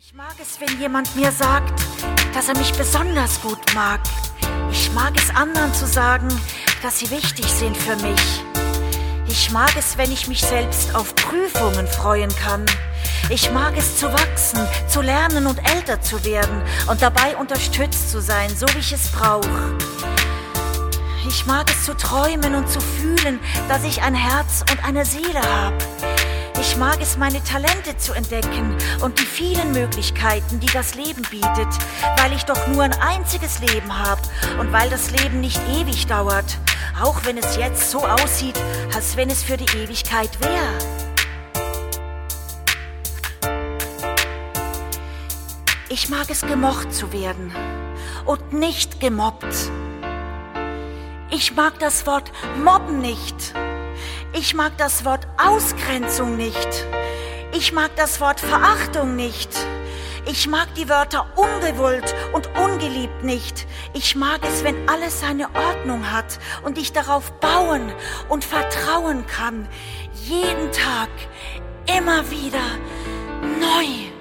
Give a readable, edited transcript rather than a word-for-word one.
Ich mag es, wenn jemand mir sagt, dass er mich besonders gut mag. Ich mag es, anderen zu sagen, dass sie wichtig sind für mich. Ich mag es, wenn ich mich selbst auf Prüfungen freuen kann. Ich mag es, zu wachsen, zu lernen und älter zu werden und dabei unterstützt zu sein, so wie ich es brauche. Ich mag es, zu träumen und zu fühlen, dass ich ein Herz und eine Seele habe. Ich mag es, meine Talente zu entdecken und die vielen Möglichkeiten, die das Leben bietet, weil ich doch nur ein einziges Leben habe und weil das Leben nicht ewig dauert, auch wenn es jetzt so aussieht, als wenn es für die Ewigkeit wäre. Ich mag es, gemocht zu werden und nicht gemobbt. Ich mag das Wort Mobben nicht. Ich mag das Wort Ausgrenzung nicht. Ich mag das Wort Verachtung nicht. Ich mag die Wörter ungewollt und ungeliebt nicht. Ich mag es, wenn alles seine Ordnung hat und ich darauf bauen und vertrauen kann. Jeden Tag, immer wieder neu.